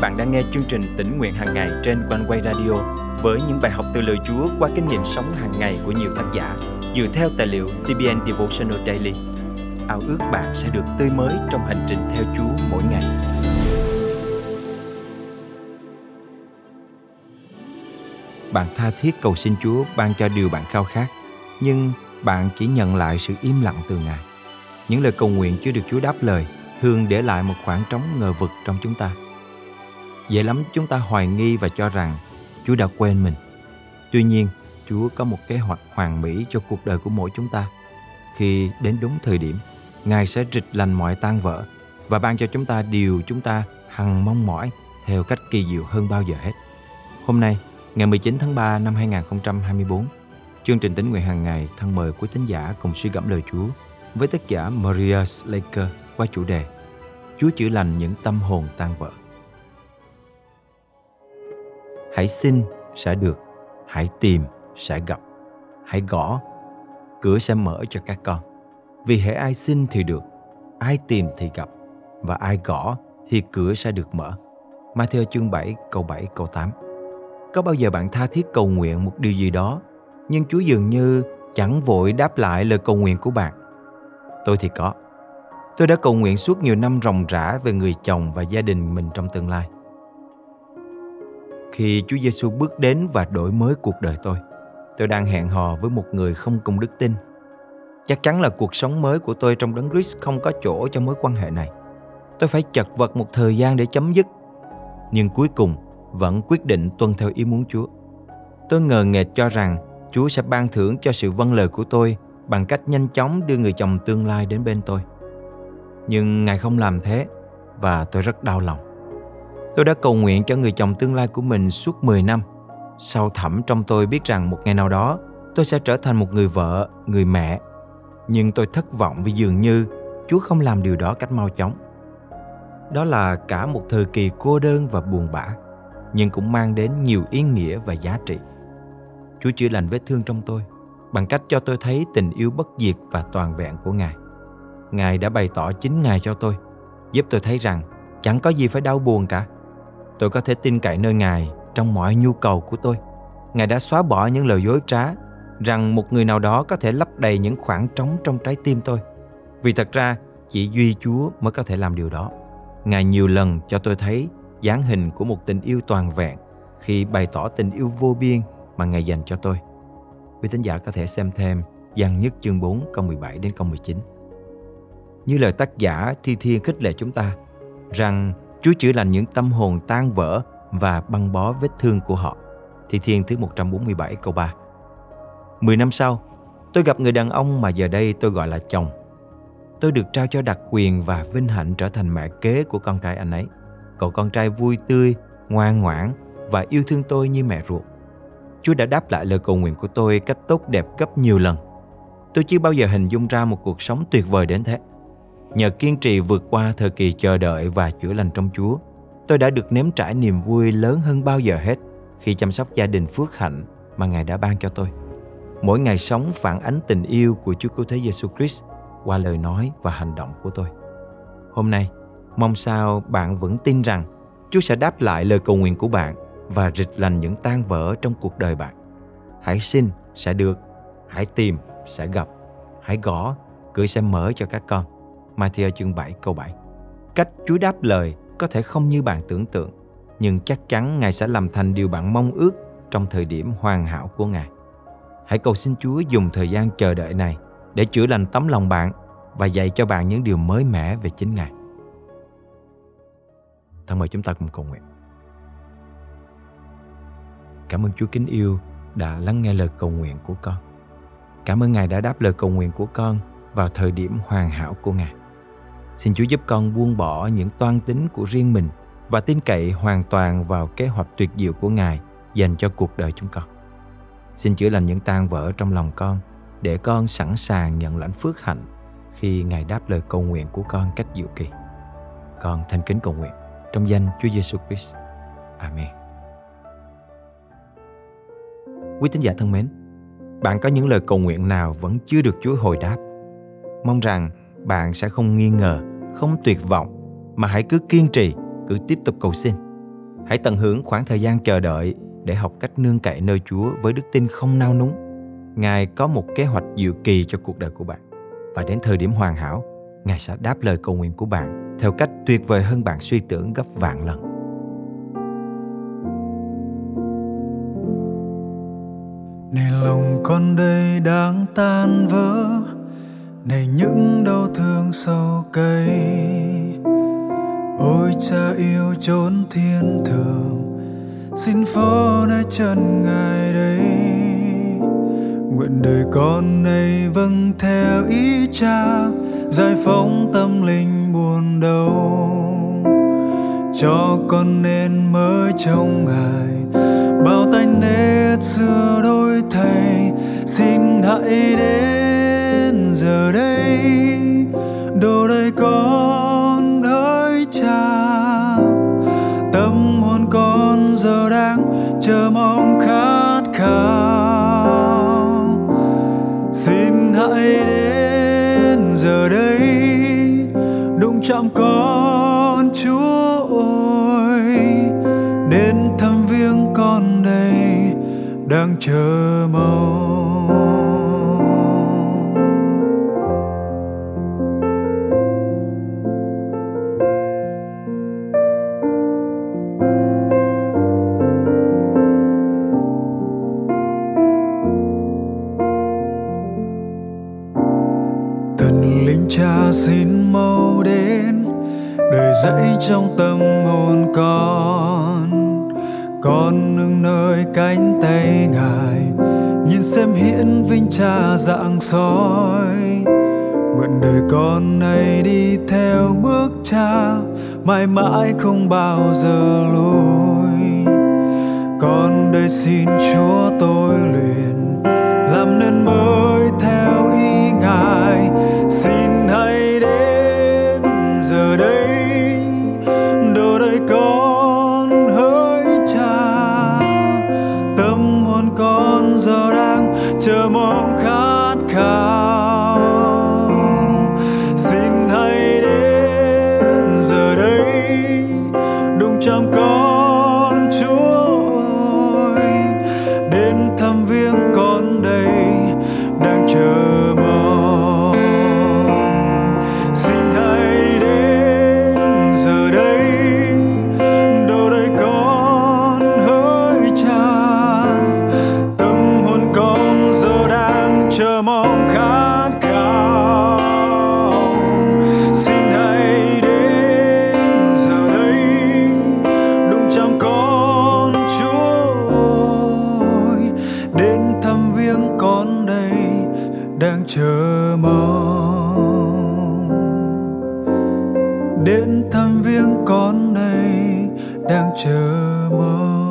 bạn đang nghe chương trình Tỉnh Nguyện Hàng Ngày trên Quanh Quay Radio với những bài học từ lời Chúa qua kinh nghiệm sống hàng ngày của nhiều tác giả dựa theo tài liệu CBN Devotional Daily. Ao ước bạn sẽ được tươi mới trong hành trình theo Chúa mỗi ngày. Bạn tha thiết cầu xin Chúa ban cho điều bạn khao khát, nhưng bạn chỉ nhận lại sự im lặng từ Ngài. Những lời cầu nguyện chưa được Chúa đáp lời thường để lại một khoảng trống ngờ vực trong chúng ta. Dễ lắm chúng ta hoài nghi và cho rằng Chúa đã quên mình. Tuy nhiên, Chúa có một kế hoạch hoàn mỹ cho cuộc đời của mỗi chúng ta. Khi đến đúng thời điểm, Ngài sẽ rịch lành mọi tan vỡ và ban cho chúng ta điều chúng ta hằng mong mỏi theo cách kỳ diệu hơn bao giờ hết. Hôm nay, ngày 19 tháng 3 năm 2024, chương trình Tỉnh Nguyện Hàng Ngày thân mời quý thính giả cùng suy gẫm lời Chúa với tác giả Maria Slaker qua chủ đề Chúa chữa lành những tâm hồn tan vỡ. Hãy xin sẽ được, hãy tìm sẽ gặp, hãy gõ, cửa sẽ mở cho các con. Vì hễ ai xin thì được, ai tìm thì gặp, và ai gõ thì cửa sẽ được mở. Ma-thi-ơ chương 7 câu 7 câu 8. Có bao giờ bạn tha thiết cầu nguyện một điều gì đó, nhưng Chúa dường như chẳng vội đáp lại lời cầu nguyện của bạn? Tôi thì có. Tôi đã cầu nguyện suốt nhiều năm ròng rã về người chồng và gia đình mình trong tương lai. Khi Chúa Giêsu bước đến và đổi mới cuộc đời tôi đang hẹn hò với một người không cùng đức tin. Chắc chắn là cuộc sống mới của tôi trong Đấng Christ không có chỗ cho mối quan hệ này. Tôi phải chật vật một thời gian để chấm dứt, nhưng cuối cùng vẫn quyết định tuân theo ý muốn Chúa. Tôi ngờ nghệch cho rằng Chúa sẽ ban thưởng cho sự vâng lời của tôi bằng cách nhanh chóng đưa người chồng tương lai đến bên tôi. Nhưng Ngài không làm thế và tôi rất đau lòng. Tôi đã cầu nguyện cho người chồng tương lai của mình suốt 10 năm. Sâu thẳm trong tôi biết rằng một ngày nào đó tôi sẽ trở thành một người vợ, người mẹ. Nhưng tôi thất vọng vì dường như Chúa không làm điều đó cách mau chóng. Đó là cả một thời kỳ cô đơn và buồn bã, nhưng cũng mang đến nhiều ý nghĩa và giá trị. Chúa chữa lành vết thương trong tôi bằng cách cho tôi thấy tình yêu bất diệt và toàn vẹn của Ngài. Ngài đã bày tỏ chính Ngài cho tôi, giúp tôi thấy rằng chẳng có gì phải đau buồn cả. Tôi có thể tin cậy nơi Ngài trong mọi nhu cầu của tôi. Ngài đã xóa bỏ những lời dối trá rằng một người nào đó có thể lấp đầy những khoảng trống trong trái tim tôi. Vì thật ra, chỉ duy Chúa mới có thể làm điều đó. Ngài nhiều lần cho tôi thấy dáng hình của một tình yêu toàn vẹn khi bày tỏ tình yêu vô biên mà Ngài dành cho tôi. Quý thính giả có thể xem thêm Giăng nhất chương 4 câu 17 đến câu 19. Như lời tác giả Thi Thiên khích lệ chúng ta rằng Chúa chữa lành những tâm hồn tan vỡ và băng bó vết thương của họ. Thi Thiên thứ 147 câu 3. 10 năm sau, tôi gặp người đàn ông mà giờ đây tôi gọi là chồng. Tôi được trao cho đặc quyền và vinh hạnh trở thành mẹ kế của con trai anh ấy. Cậu con trai vui tươi, ngoan ngoãn và yêu thương tôi như mẹ ruột. Chúa đã đáp lại lời cầu nguyện của tôi cách tốt đẹp gấp nhiều lần. Tôi chưa bao giờ hình dung ra một cuộc sống tuyệt vời đến thế. Nhờ kiên trì vượt qua thời kỳ chờ đợi và chữa lành trong Chúa, tôi đã được nếm trải niềm vui lớn hơn bao giờ hết khi chăm sóc gia đình phước hạnh mà Ngài đã ban cho tôi. Mỗi ngày sống phản ánh tình yêu của Chúa Cứu Thế Giêsu Christ qua lời nói và hành động của tôi. Hôm nay, mong sao bạn vẫn tin rằng Chúa sẽ đáp lại lời cầu nguyện của bạn và rịch lành những tan vỡ trong cuộc đời bạn. Hãy xin sẽ được, hãy tìm sẽ gặp, hãy gõ, cửa sẽ mở cho các con. Ma-thi-ơ chương 7 câu 7. Cách Chúa đáp lời có thể không như bạn tưởng tượng, nhưng chắc chắn Ngài sẽ làm thành điều bạn mong ước trong thời điểm hoàn hảo của Ngài. Hãy cầu xin Chúa dùng thời gian chờ đợi này để chữa lành tấm lòng bạn và dạy cho bạn những điều mới mẻ về chính Ngài. Thân mời chúng ta cùng cầu nguyện. Cảm ơn Chúa kính yêu đã lắng nghe lời cầu nguyện của con. Cảm ơn Ngài đã đáp lời cầu nguyện của con vào thời điểm hoàn hảo của Ngài. Xin Chúa giúp con buông bỏ những toan tính của riêng mình và tin cậy hoàn toàn vào kế hoạch tuyệt diệu của Ngài dành cho cuộc đời chúng con. Xin chữa lành những tan vỡ trong lòng con để con sẵn sàng nhận lãnh phước hạnh khi Ngài đáp lời cầu nguyện của con cách diệu kỳ. Con thành kính cầu nguyện trong danh Chúa Giêsu Christ. Amen. Quý tín giả thân mến, bạn có những lời cầu nguyện nào vẫn chưa được Chúa hồi đáp? Mong rằng bạn sẽ không nghi ngờ, không tuyệt vọng, mà hãy cứ kiên trì, cứ tiếp tục cầu xin. Hãy tận hưởng khoảng thời gian chờ đợi để học cách nương cậy nơi Chúa với đức tin không nao núng. Ngài có một kế hoạch diệu kỳ cho cuộc đời của bạn. Và đến thời điểm hoàn hảo, Ngài sẽ đáp lời cầu nguyện của bạn theo cách tuyệt vời hơn bạn suy tưởng gấp vạn lần. Này lòng con đây đang tan vỡ, này những đau thương sâu cay. Ôi Cha yêu chốn thiên thường, xin phó nơi chân Ngài đây. Nguyện đời con này vâng theo ý Cha, giải phóng tâm linh buồn đau. Cho con nên mới trong Ngài, bao tanh nết xưa đổi thay. Xin hãy đến giờ đây, đồ đời con hỡi Cha. Tâm hồn con giờ đang chờ mong khát khao. Xin hãy đến giờ đây, đụng chạm con Chúa ơi. Đến thăm viếng con đây đang chờ mong. Thần linh Cha xin mau đến, đời dẫy trong tâm hồn con. Con nương nơi cánh tay Ngài, nhìn xem hiển vinh Cha rạng soi. Nguyện đời con này đi theo bước Cha, mãi mãi không bao giờ lùi. Con đây xin Chúa tôi luyện, làm nên mới theo ý Ngài. Xin hãy đến giờ đây, đồ đời con hỡi Cha. Tâm hồn con giờ đang chờ mong khát khao. Xin hãy đến giờ đây, đụng chạm con Chúa ơi. Đến thăm viếng con đây đang chờ mong. Xin hãy đến giờ đây, đồ đời con hỡi Cha. Tâm hồn con giờ đang chờ mong khát khao. Xin hãy đến giờ đây, đụng chạm con Chúa ơi. Đến thăm viếng con đây đang chờ mong. Đến thăm viếng con đây đang chờ mong.